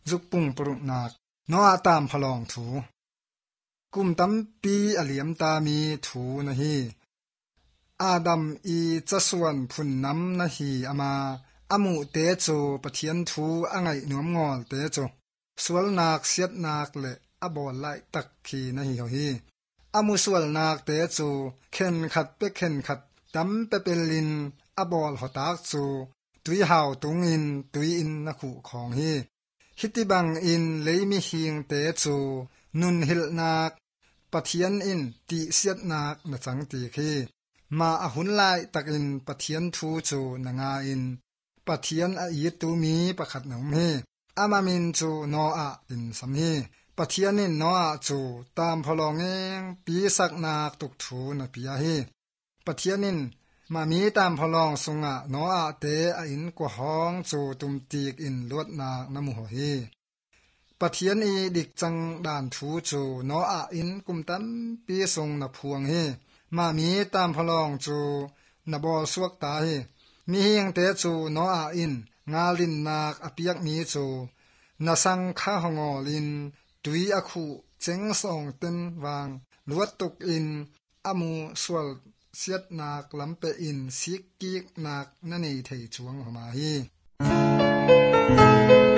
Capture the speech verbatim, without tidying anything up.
จุกปุงปรุนักนอตามพลองถูกุมตั้มปีอเหลียมตามีถูนะฮีอาดัมอีจะส่วนพุนน้ำนะฮีอามาอมุเตโจปะเทียนทูอ่างไงหนวมงอลเตโจสวลนักเสียดนักเละอบอลไลตักขีนะฮีเฮฮีอามุสวลนักเตโจเข็นขัดเปเข็นขัดตั้มเปเปลินอบอลหอตักโจตุยหาวตุงอินตุยอินนักขู่ของฮีฮิติบังอินเลยมีหิงเตโจนุนหิลนักปะเทียนอินติเสียดนักนะจังตีคีมาอหุนไลตักอินปะเทียนทูโจนงาอินปะเทียนอีตูมีประคัดหนมฮีอามามินโจโนอาอินสัมฮีปะเทียนินโนอาโจตามพลองเองปีสักนักตุกถูนะปียาฮีปะเทียนินมามีตามพลองสุงะโนอาเตอินกว่าห้องโจตุมตีกอินลวดนากนมุหฮีปะเทียนอีดิกจังด่านทูโจโนอาอินกุมตัมปีทรงนพวงฮีมามีตามพลองโจนบอสวกตาฮีมีเฮียงเตโจโนอาอินงาลินนากอเปียกมีโจนาสังคาหงอลินตุยอคูเจงสองเต็นวางลวดตุกอินอมูสวลเสียดนักลำเปอินสิกกิกนักนั่นเองเทจวงหมาฮี